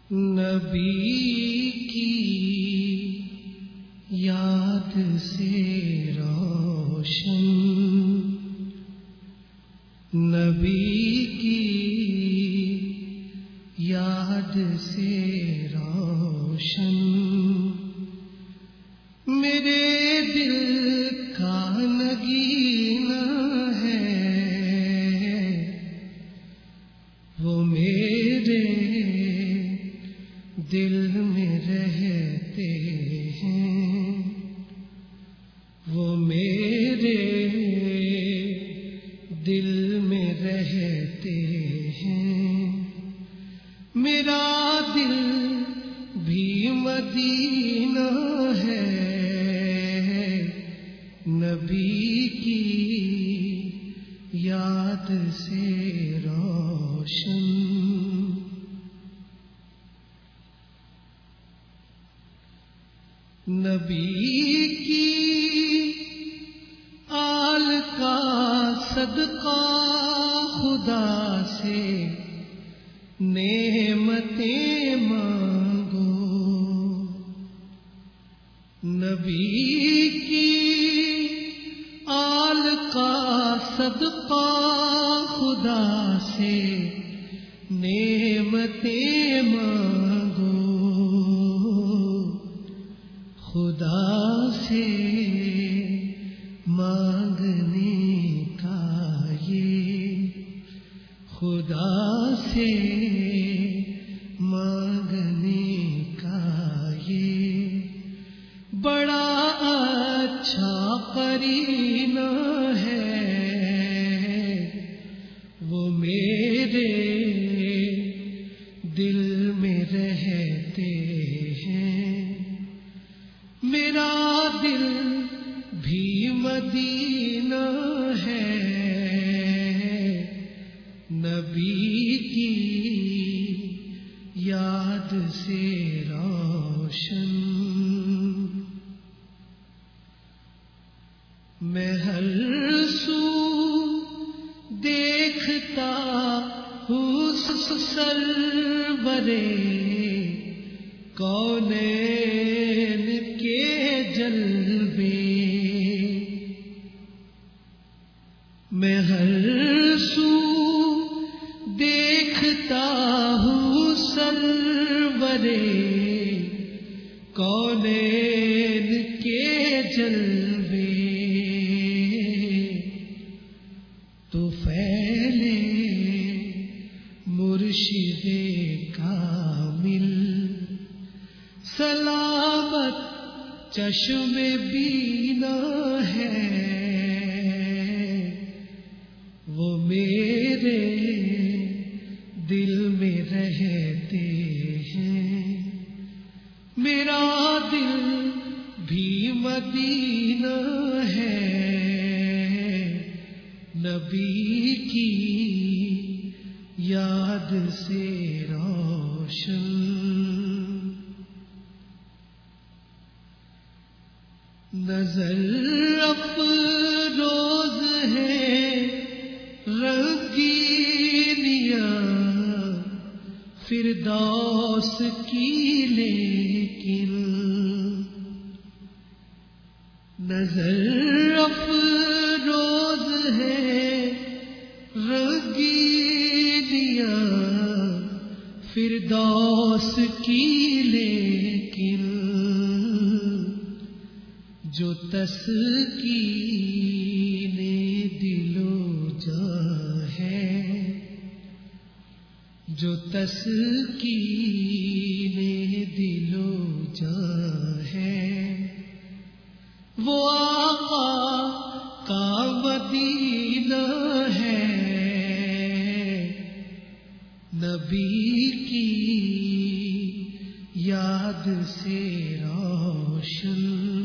نبی کی یاد سے روشن، نبی کی یاد سے روشن، میرے دل کا نگینہ ہے، وہ میرے دل میں رہتے ہیں، وہ میرے دل میں رہتے ہیں، میرا دل بھی مدینہ ہے، نبی کی یاد سے روشن۔ نبی کی آل کا صدقہ خدا سے نعمتیں مانگو، نبی کی آل کا صدقہ خدا سے نعمتیں مانگو، خدا سے مانگنے کا یہ، خدا سے مانگنے کا یہ بڑا اچھا قرینہ ہے، وہ میرے دل میں رہتے ہیں، میرا دل بھی مدینہ ہے، نبی کی یاد سے روشن۔ میں ہر سو دیکھتا ہوں سرورے کونین کے جلوے، میں ہر سو دیکھتا ہوں سرورے کونین کے جلوے، تو پھیلے مرشد کامل سلامت چشم بینا ہے، وہ میرے دل میں رہتے ہیں، میرا دل بھی مدینہ ہے، نبی کی یاد سے روشن۔ نظر افروز ہے رنگینیاں فردوس کی، لیکن نظر افروز ہے رنگینیاں فردوس کی، لیکن جو تسکین دل و جاں ہے، جو تسکین دل و جاں ہے، وہ آقا کا مدینہ ہے، نبی کی یاد سے روشن۔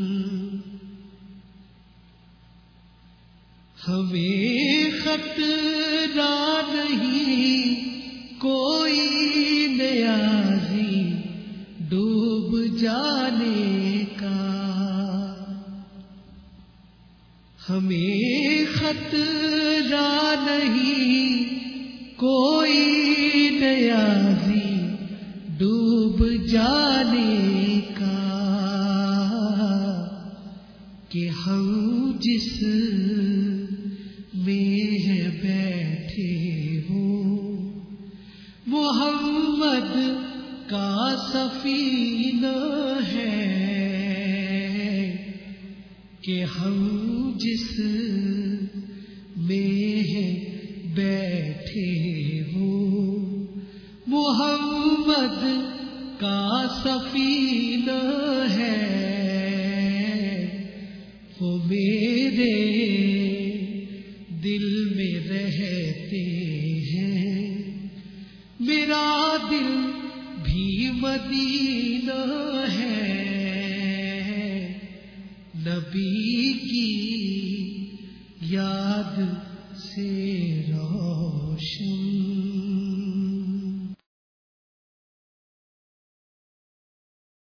ہمیں خطرہ نہیں کوئی نیازی ڈوب جانے کا، ہمیں خطرہ نہیں کوئی نیازی ڈوب ڈوب جانے کا کہ ہم جس میں ہے بیٹھے ہوں محمد کا سفینہ ہے کہ ہم جس میں ہے بیٹھے ہوں محمد کا سفینہ ہے وہ میرے دل میں رہتے ہیں میرا دل بھی مدینہ ہے نبی کی یاد سے روشن